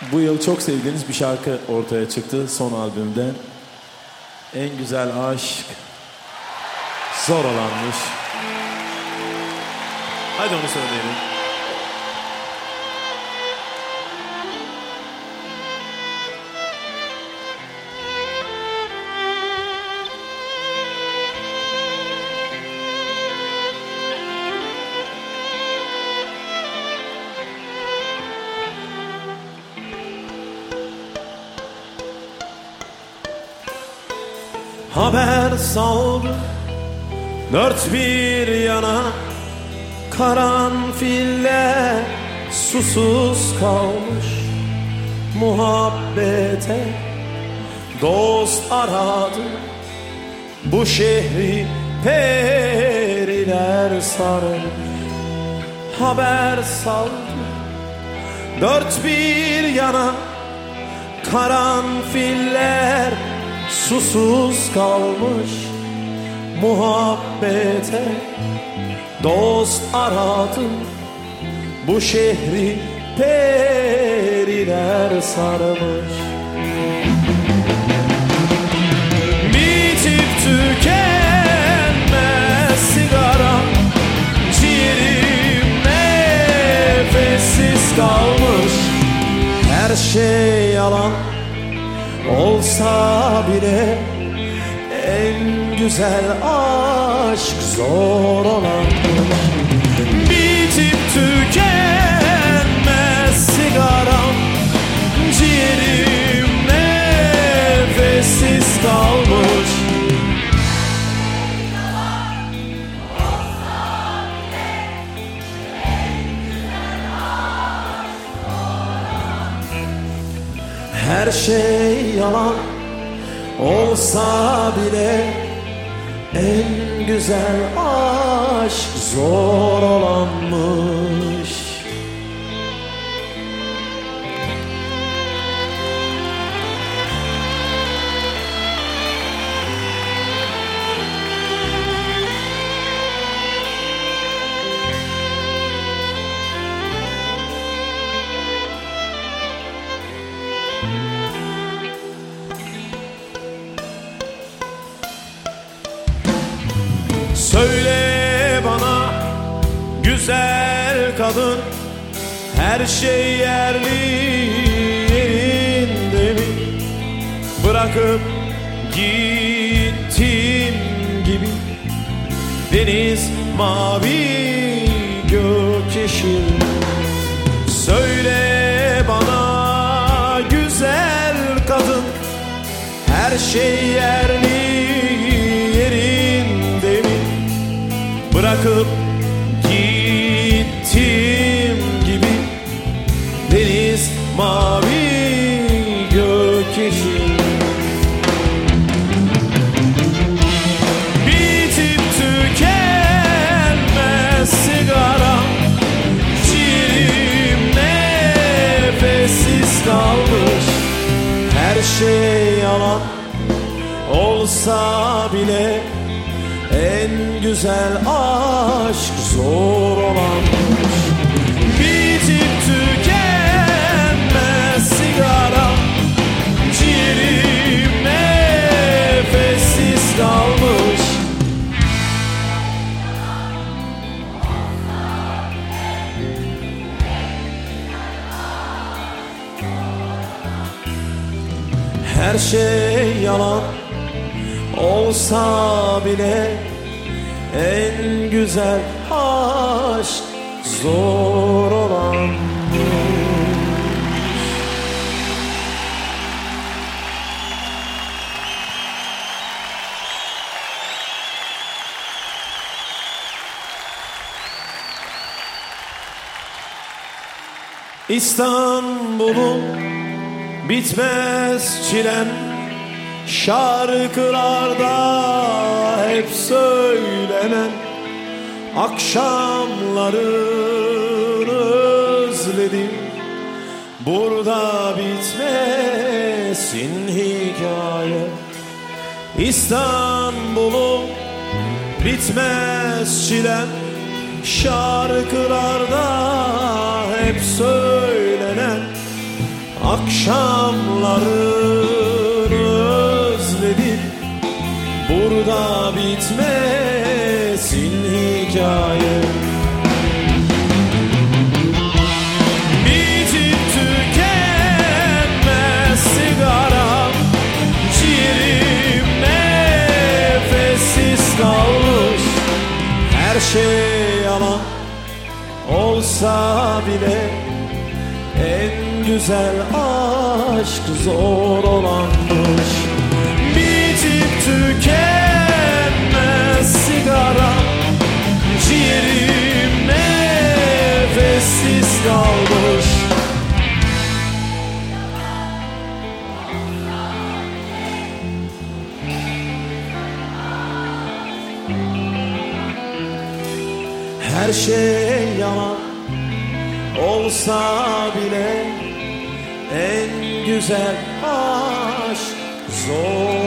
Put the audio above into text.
Bu yıl çok sevdiğiniz bir şarkı ortaya çıktı son albümde. En güzel aşk zor olanmış. Hadi onu söyleyelim. Haber saldı dört bir yana, karanfiller susuz kalmış. Muhabbete dost aradı, bu şehri periler sarmış. Haber saldı dört bir yana, karanfiller susuz kalmış. Muhabbete dost aradı, bu şehri periler sarmış. Bitip tükenmez sigara, ciğerim nefessiz kalmış. Her şey yalan olsa bile en güzel aşk zor olanmış. Bitip tükenmez sigaram, ciğerim nefessiz kalmış. Her şey yalan olsa bile en güzel aşk zor olanmış. Söyle bana güzel kadın, her şey yerli yerinde mi? Bırakıp gittim gibi, deniz mavi gök yeşil. Söyle bana güzel kadın, her şey yerli yerinde mi? Bırakıp gittim gibi, deniz mavi gök yeşil. Bitip tükenmez sigara, ciğerim nefessiz kalmış. Her şey yalan olsa bile en güzel aşk zor olanmış. Bitip tükenmez sigara, ciğerim nefessiz kalmış. Her şey yalan olsa bile en güzel aşk zor olanmış. İstanbul'un bitmez çilem, şarkılarda hep söylenen, akşamlarını özledim. Burada bitmesin hikaye. İstanbul'um bitmez çilem, şarkılarda hep söylenen, akşamlarını özledim. Burada bitmesin hikaye. Bitip tükenmez sigaram, ciğerim nefessiz kalmış. Her şey yalan olsa bile en güzel aşk zor olanmış. Bitip tükenmez sigaram, ciğerim nefessiz kalmış. Her şey yalan olsa bile en güzel aşk zor